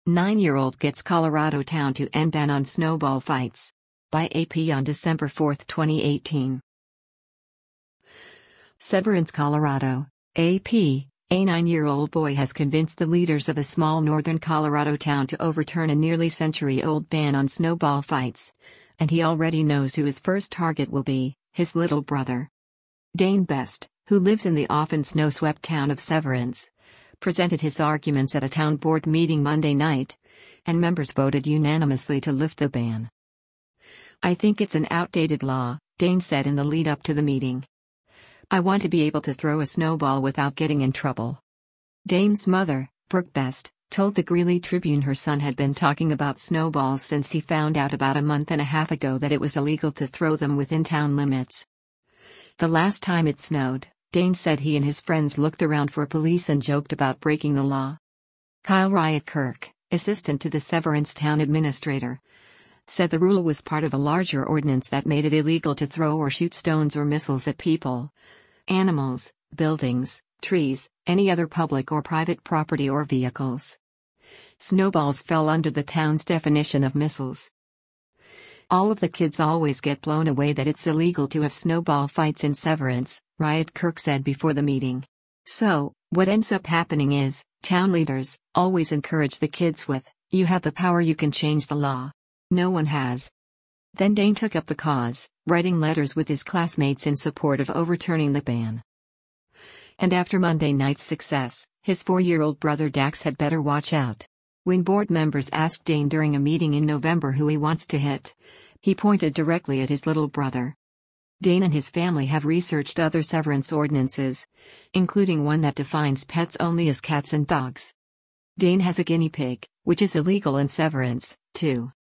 9-year-old gets Colorado town to end ban on snowball fights. By AP on December 4, 2018. Severance, Colorado. AP, a 9-year-old boy has convinced the leaders of a small northern Colorado town to overturn a nearly century-old ban on snowball fights. And he already knows who his first target will be: his little brother. Dane Best, who lives in the often snow-swept town of Severance, presented his arguments at a town board meeting Monday night, and members voted unanimously to lift the ban. "I think it's an outdated law," Dane said in the lead-up to the meeting. "I want to be able to throw a snowball without getting in trouble." Dane's mother, Brooke Best, told the Greeley Tribune her son had been talking about snowballs since he found out about a month and a half ago that it was illegal to throw them within town limits. The last time it snowed, Dane said he and his friends looked around for police and joked about breaking the law. Kyle Riot Kirk, assistant to the Severance town administrator, said the rule was part of a larger ordinance that made it illegal to throw or shoot stones or missiles at people, animals, buildings, trees, any other public or private property or vehicles. Snowballs fell under the town's definition of missiles. "All of the kids always get blown away that it's illegal to have snowball fights in Severance," Riot Kirk said before the meeting. "So, what ends up happening is, town leaders always encourage the kids with, 'You have the power, you can change the law.' No one has." Then Dane took up the cause, writing letters with his classmates in support of overturning the ban. And after Monday night's success, his 4-year-old brother Dax had better watch out. When board members asked Dane during a meeting in November who he wants to hit, he pointed directly at his little brother. Dane and his family have researched other Severance ordinances, including one that defines pets only as cats and dogs. Dane has a guinea pig, which is illegal in Severance, too.